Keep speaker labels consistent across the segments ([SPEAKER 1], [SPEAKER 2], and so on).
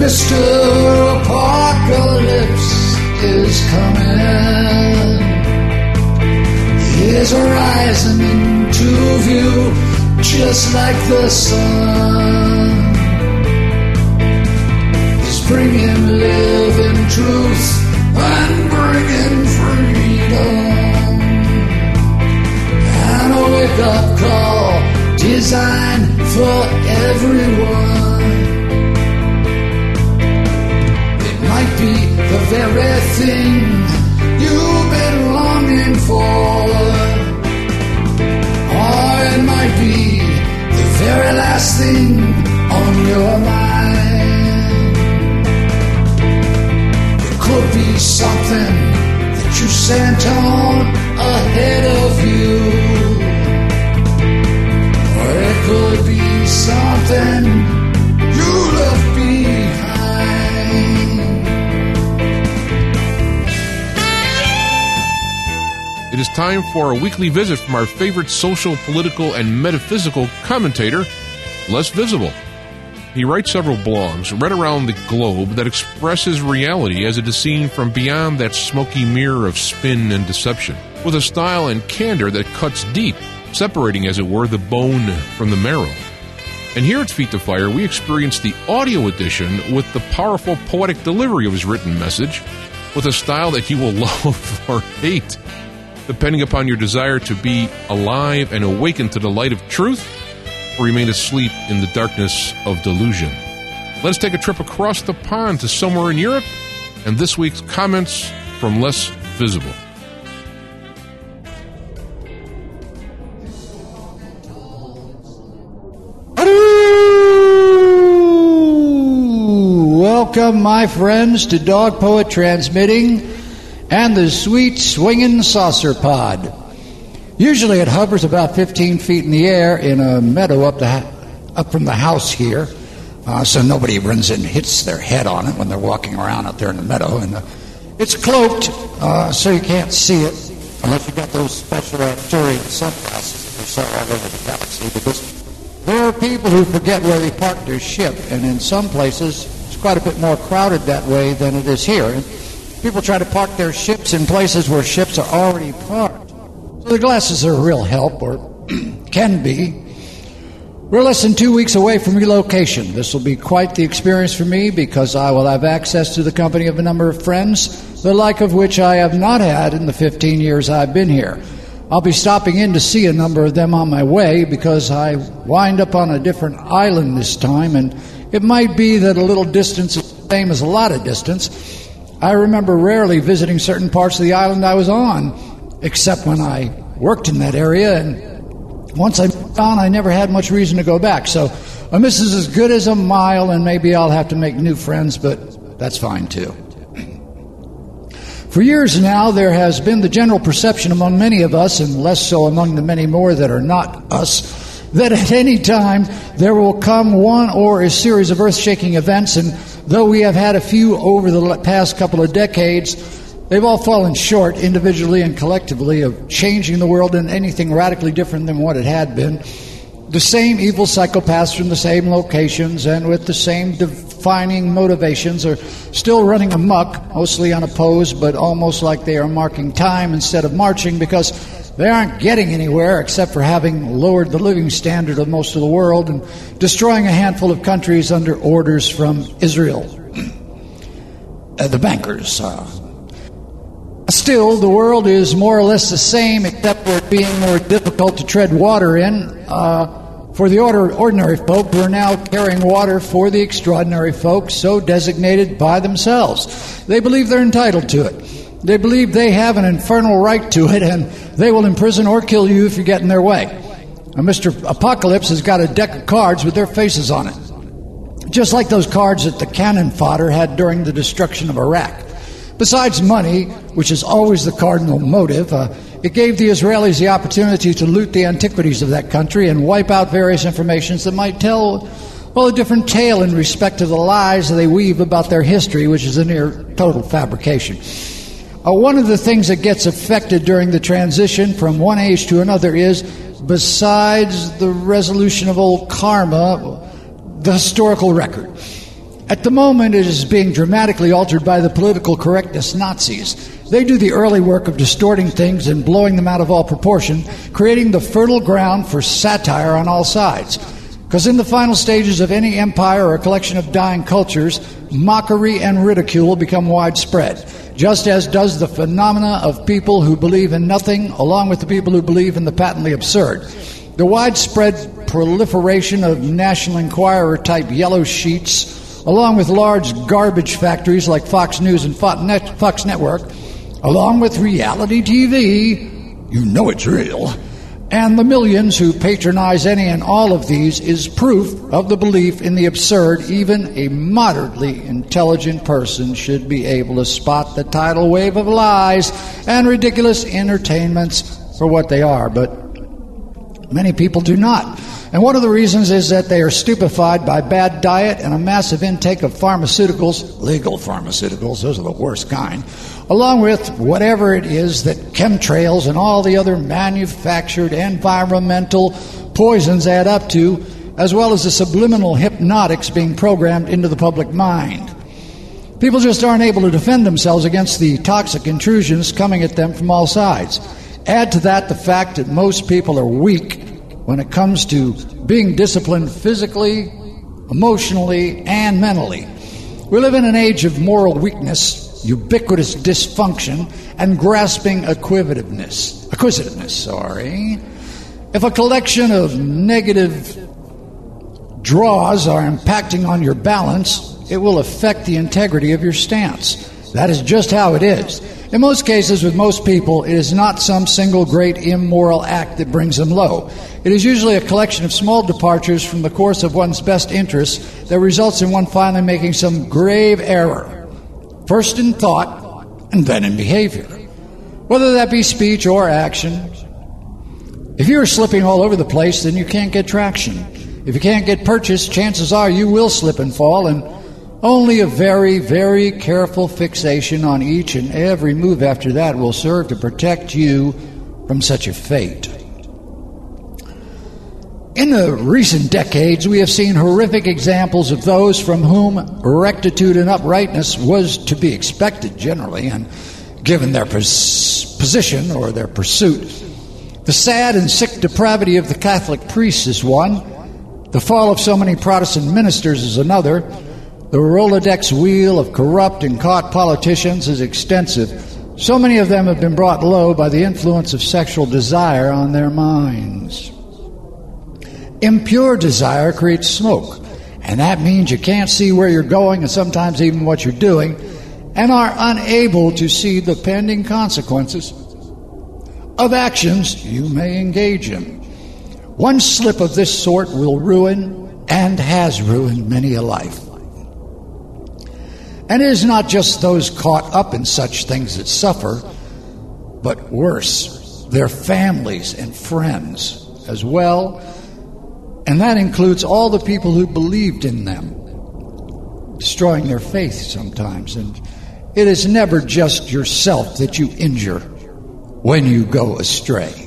[SPEAKER 1] Mr. Apocalypse is coming. He is rising into view just like the sun. He's bringing living truth and bringing freedom, and a wake-up call designed for everyone. It might be the very thing you've been longing for, or it might be the very last thing on your mind. It could be something that you sent on ahead of you, or it could be something you left behind.
[SPEAKER 2] It is time for a weekly visit from our favorite social, political, and metaphysical commentator, Les Visible. He writes several blogs right around the globe that express his reality as it is seen from beyond that smoky mirror of spin and deception, with a style and candor that cuts deep, separating, as it were, the bone from the marrow. And here at Feet to Fire, we experience the audio edition with the powerful poetic delivery of his written message, with a style that you will love or hate, depending upon your desire to be alive and awaken to the light of truth, or remain asleep in the darkness of delusion. Let's take a trip across the pond to somewhere in Europe, and this week's comments from Les Visible.
[SPEAKER 1] Welcome, my friends, to Dog Poet Transmitting and the sweet swinging saucer pod. Usually it hovers about 15 feet in the air in a meadow up from the house here, so nobody runs in and hits their head on it when they're walking around out there in the meadow. And it's cloaked, so you can't see it unless you got those special Arcturian sunglasses that they sell all over the galaxy, because there are people who forget where they parked their ship, and in some places it's quite a bit more crowded that way than it is here. And people try to park their ships in places where ships are already parked. So the glasses are a real help, or can be. We're less than 2 weeks away from relocation. This will be quite the experience for me, because I will have access to the company of a number of friends, the like of which I have not had in the 15 years I've been here. I'll be stopping in to see a number of them on my way, because I wind up on a different island this time, and it might be that a little distance is the same as a lot of distance. I remember rarely visiting certain parts of the island I was on, except when I worked in that area, and once I moved on, I never had much reason to go back. So a miss is as good as a mile, and maybe I'll have to make new friends, but that's fine too. For years now, there has been the general perception among many of us, and less so among the many more that are not us, that at any time there will come one or a series of earth-shaking events, and though we have had a few over the past couple of decades, they've all fallen short, individually and collectively, of changing the world in anything radically different than what it had been. The same evil psychopaths from the same locations and with the same defining motivations are still running amok, mostly unopposed, but almost like they are marking time instead of marching, because they aren't getting anywhere except for having lowered the living standard of most of the world and destroying a handful of countries under orders from Israel. The bankers. Still, the world is more or less the same, except for it being more difficult to tread water in. For the ordinary folk, we're now carrying water for the extraordinary folk, so designated by themselves. They believe they're entitled to it. They believe they have an infernal right to it, and they will imprison or kill you if you get in their way. Now, Mr. Apocalypse has got a deck of cards with their faces on it, just like those cards that the cannon fodder had during the destruction of Iraq. Besides money, which is always the cardinal motive, it gave the Israelis the opportunity to loot the antiquities of that country and wipe out various informations that might tell, well, a different tale in respect to the lies they weave about their history, which is a near total fabrication. One of the things that gets affected during the transition from one age to another is, besides the resolution of old karma, the historical record. At the moment, it is being dramatically altered by the political correctness Nazis. They do the early work of distorting things and blowing them out of all proportion, creating the fertile ground for satire on all sides. Because in the final stages of any empire or a collection of dying cultures, mockery and ridicule become widespread, just as does the phenomena of people who believe in nothing, along with the people who believe in the patently absurd. The widespread proliferation of National Enquirer-type yellow sheets, along with large garbage factories like Fox News and Fox Network, along with reality TV, you know it's real, and the millions who patronize any and all of these is proof of the belief in the absurd. Even a moderately intelligent person should be able to spot the tidal wave of lies and ridiculous entertainments for what they are, but many people do not. And one of the reasons is that they are stupefied by bad diet and a massive intake of pharmaceuticals, legal pharmaceuticals, those are the worst kind, along with whatever it is that chemtrails and all the other manufactured environmental poisons add up to, as well as the subliminal hypnotics being programmed into the public mind. People just aren't able to defend themselves against the toxic intrusions coming at them from all sides. Add to that the fact that most people are weak when it comes to being disciplined physically, emotionally, and mentally. We live in an age of moral weakness, ubiquitous dysfunction, and grasping acquisitiveness. If a collection of negative draws are impacting on your balance, it will affect the integrity of your stance. That is just how it is. In most cases, with most people, it is not some single great immoral act that brings them low. It is usually a collection of small departures from the course of one's best interests that results in one finally making some grave error, first in thought and then in behavior, whether that be speech or action. If you're slipping all over the place, then you can't get traction. If you can't get purchase, chances are you will slip and fall, and only a very, very careful fixation on each and every move after that will serve to protect you from such a fate. In the recent decades, we have seen horrific examples of those from whom rectitude and uprightness was to be expected generally, and given their position or their pursuit. The sad and sick depravity of the Catholic priests is one. The fall of so many Protestant ministers is another. The Rolodex wheel of corrupt and caught politicians is extensive. So many of them have been brought low by the influence of sexual desire on their minds. Impure desire creates smoke, and that means you can't see where you're going and sometimes even what you're doing, and are unable to see the pending consequences of actions you may engage in. One slip of this sort will ruin and has ruined many a life. And it is not just those caught up in such things that suffer, but worse, their families and friends as well. And that includes all the people who believed in them, destroying their faith sometimes. And it is never just yourself that you injure when you go astray.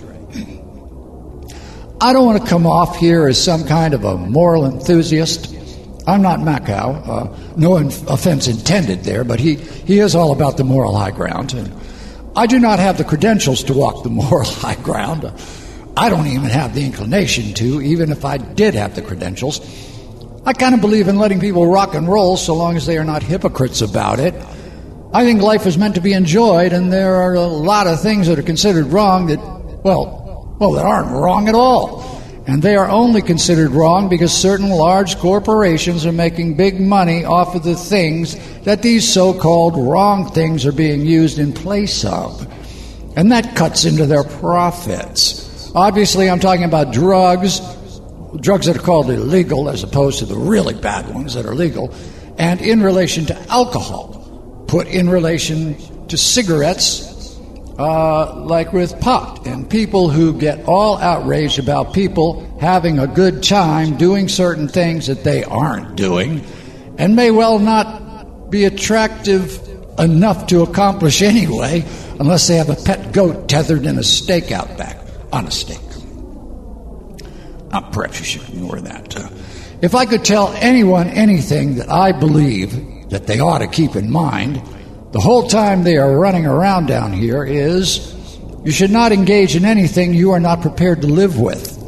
[SPEAKER 1] I don't want to come off here as some kind of a moral enthusiast. I'm not Macau. No offense intended there, but he is all about the moral high ground. And I do not have the credentials to walk the moral high ground. I don't even have the inclination to, even if I did have the credentials. I kind of believe in letting people rock and roll so long as they are not hypocrites about it. I think life is meant to be enjoyed, and there are a lot of things that are considered wrong that, well, that aren't wrong at all. And they are only considered wrong because certain large corporations are making big money off of the things that these so-called wrong things are being used in place of. And that cuts into their profits. Obviously, I'm talking about drugs that are called illegal as opposed to the really bad ones that are legal, and in relation to alcohol, put in relation to cigarettes, like with pot, and people who get all outraged about people having a good time doing certain things that they aren't doing and may well not be attractive enough to accomplish anyway unless they have a pet goat tethered in a stake out back on a stake. Perhaps you should ignore that. If I could tell anyone anything that I believe that they ought to keep in mind the whole time they are running around down here is, you should not engage in anything you are not prepared to live with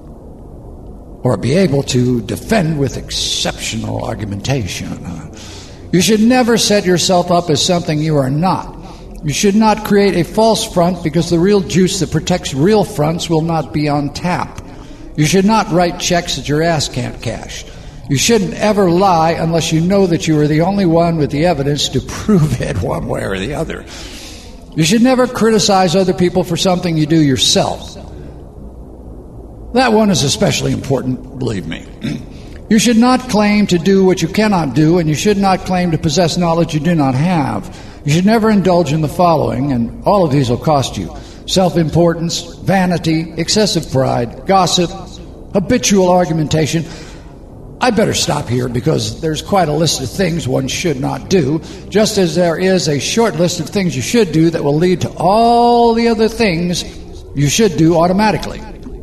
[SPEAKER 1] or be able to defend with exceptional argumentation. You should never set yourself up as something you are not. You should not create a false front, because the real juice that protects real fronts will not be on tap. You should not write checks that your ass can't cash. You shouldn't ever lie unless you know that you are the only one with the evidence to prove it one way or the other. You should never criticize other people for something you do yourself. That one is especially important, believe me. You should not claim to do what you cannot do, and you should not claim to possess knowledge you do not have. You should never indulge in the following, and all of these will cost you: self-importance, vanity, excessive pride, gossip, habitual argumentation. I better stop here because there's quite a list of things one should not do, just as there is a short list of things you should do that will lead to all the other things you should do automatically.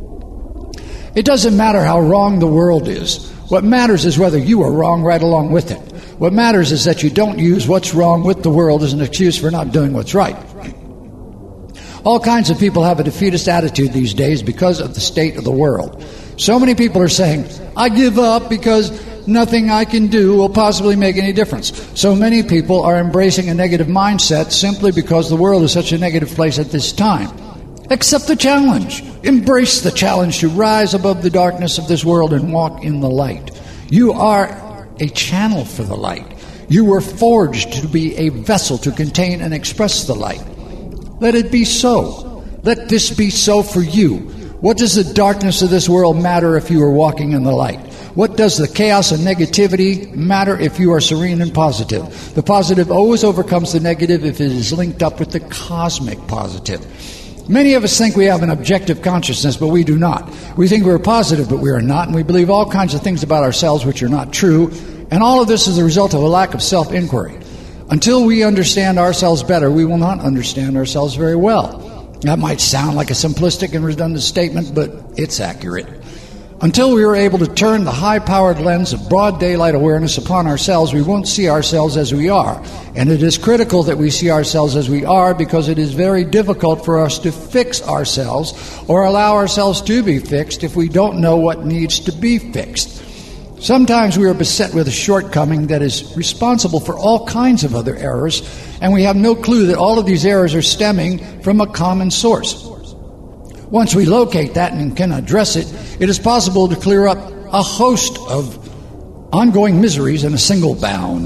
[SPEAKER 1] It doesn't matter how wrong the world is. What matters is whether you are wrong right along with it. What matters is that you don't use what's wrong with the world as an excuse for not doing what's right. All kinds of people have a defeatist attitude these days because of the state of the world. So many people are saying, I give up because nothing I can do will possibly make any difference. So many people are embracing a negative mindset simply because the world is such a negative place at this time. Accept the challenge. Embrace the challenge to rise above the darkness of this world and walk in the light. You are a channel for the light. You were forged to be a vessel to contain and express the light. Let it be so. Let this be so for you. What does the darkness of this world matter if you are walking in the light? What does the chaos and negativity matter if you are serene and positive? The positive always overcomes the negative if it is linked up with the cosmic positive. Many of us think we have an objective consciousness, but we do not. We think we're positive, but we are not, and we believe all kinds of things about ourselves which are not true, and all of this is the result of a lack of self-inquiry. Until we understand ourselves better, we will not understand ourselves very well. That might sound like a simplistic and redundant statement, but it's accurate. Until we are able to turn the high-powered lens of broad daylight awareness upon ourselves, we won't see ourselves as we are. And it is critical that we see ourselves as we are, because it is very difficult for us to fix ourselves or allow ourselves to be fixed if we don't know what needs to be fixed. Sometimes we are beset with a shortcoming that is responsible for all kinds of other errors, and we have no clue that all of these errors are stemming from a common source. Once we locate that and can address it, it is possible to clear up a host of ongoing miseries in a single bound.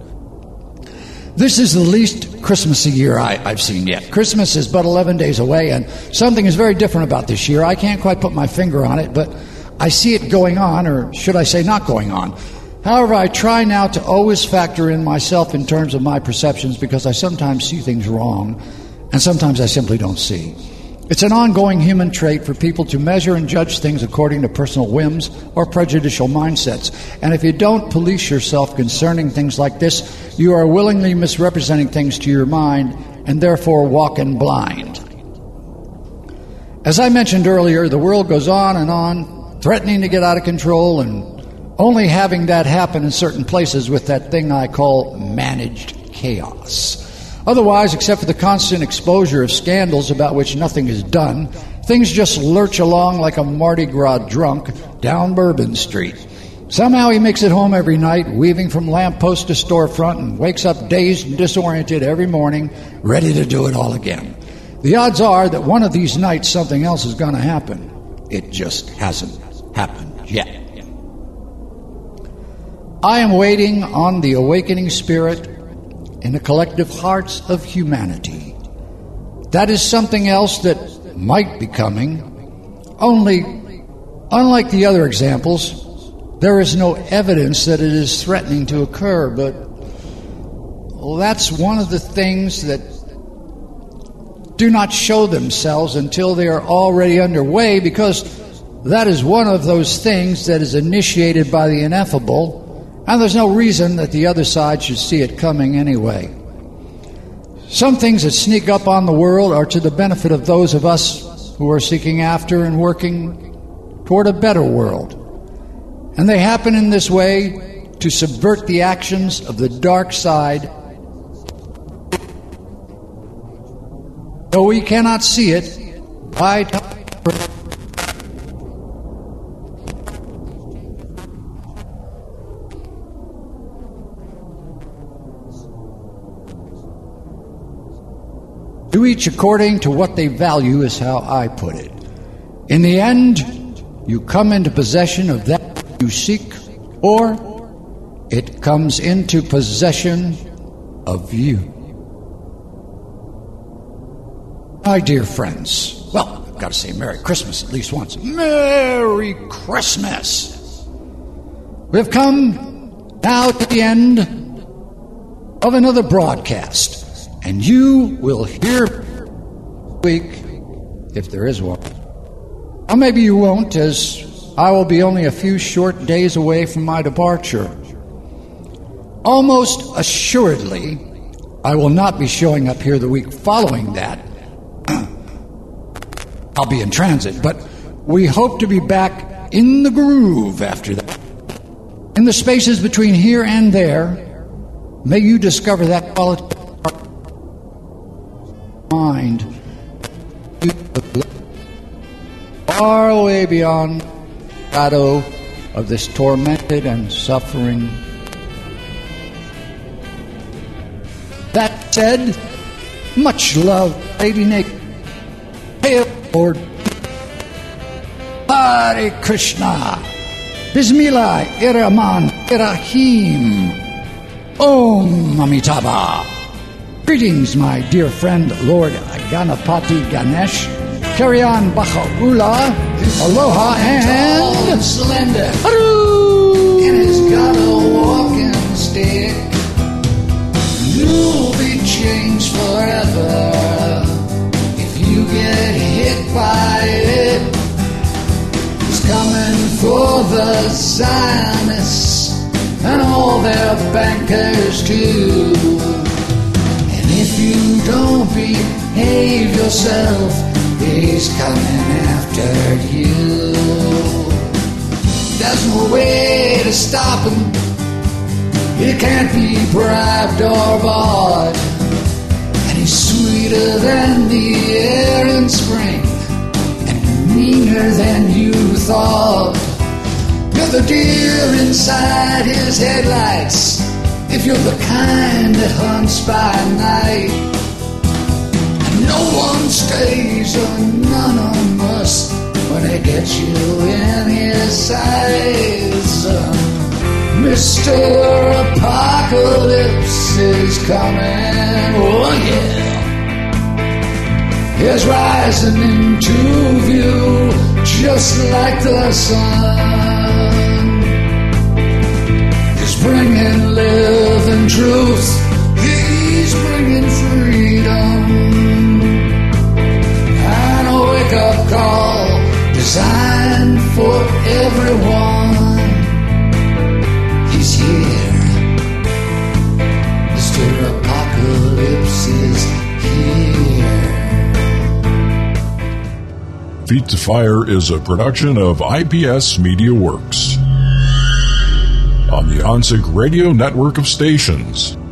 [SPEAKER 1] This is the least Christmassy year I've seen yet. Christmas is but 11 days away, and something is very different about this year. I can't quite put my finger on it, but I see it going on, or should I say not going on. However, I try now to always factor in myself in terms of my perceptions, because I sometimes see things wrong, and sometimes I simply don't see. It's an ongoing human trait for people to measure and judge things according to personal whims or prejudicial mindsets. And if you don't police yourself concerning things like this, you are willingly misrepresenting things to your mind and therefore walking blind. As I mentioned earlier, the world goes on and on, threatening to get out of control, and only having that happen in certain places with that thing I call managed chaos. Otherwise, except for the constant exposure of scandals about which nothing is done, things just lurch along like a Mardi Gras drunk down Bourbon Street. Somehow he makes it home every night, weaving from lamppost to storefront, and wakes up dazed and disoriented every morning, ready to do it all again. The odds are that one of these nights something else is going to happen. It just hasn't happened yet. I am waiting on the awakening spirit in the collective hearts of humanity. That is something else that might be coming. Only, unlike the other examples, there is no evidence that it is threatening to occur, but that's one of the things that do not show themselves until they are already underway, because that is one of those things that is initiated by the ineffable, and there's no reason that the other side should see it coming anyway. Some things that sneak up on the world are to the benefit of those of us who are seeking after and working toward a better world. And they happen in this way to subvert the actions of the dark side. Though we cannot see it, to each according to what they value is how I put it. In the end, you come into possession of that you seek, or it comes into possession of you. My dear friends, well, I've got to say Merry Christmas at least once. Merry Christmas! We've come now to the end of another broadcast. And you will hear week, if there is one. Or maybe you won't, as I will be only a few short days away from my departure. Almost assuredly, I will not be showing up here the week following that. I'll be in transit, but we hope to be back in the groove after that. In the spaces between here and there, may you discover that quality mind far away beyond the shadow of this tormented and suffering. That said, much love, Lady Naked. Hail Lord. Hare Krishna. Bismillah Irrahman Irrahim. Om Amitabha. Greetings, my dear friend, Lord Ganapati Ganesh. Carry on, Baha'u'llah, aloha, and slender. Haru!
[SPEAKER 3] And he's got a walking stick. You'll be changed forever if you get hit by it. He's coming for the Zionists and all their bankers too. If you don't behave yourself, he's coming after you. There's no way to stop him. He can't be bribed or bought. And he's sweeter than the air in spring and meaner than you thought. You're the deer inside his headlights, if you're the kind that hunts by night. And no one stays anonymous when they get you in his sights. Mr. Apocalypse is coming, oh yeah. He's rising into view just like the sun. He's bringing living truth. He's bringing freedom. And a wake-up call designed for everyone. He's here. Mr. Apocalypse is here.
[SPEAKER 4] Feet to Fire is a production of IPS Media Works on the OnSync Radio network of stations.